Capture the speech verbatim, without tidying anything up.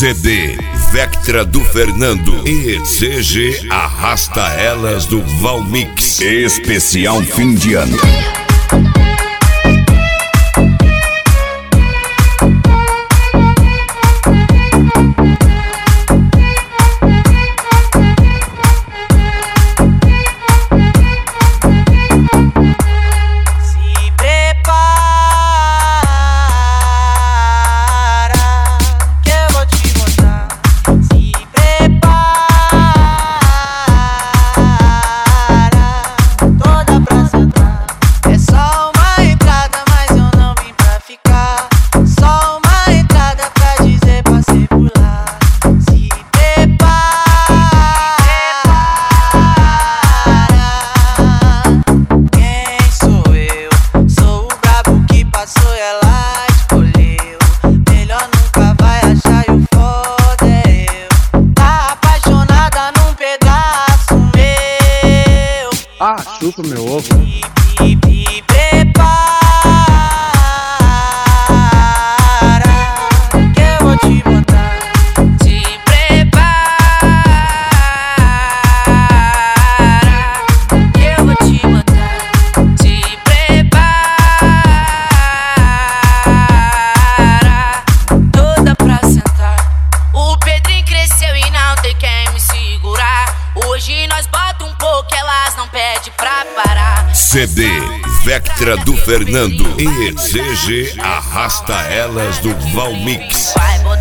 C D Vectra do Fernando e C G Arrasta Elas do Valmix. Especial fim de ano. Ah, chupa meu ovo. Me prepara, que eu vou te botar. Se prepara, que eu vou te botar. Se prepara, toda pra sentar. O Pedrinho cresceu e não tem quem me segurar. Hoje nós bota um pouco, elas não pede pra parar. C D Vectra do Fernando e C G Arrasta Elas do Valmix. Vai botar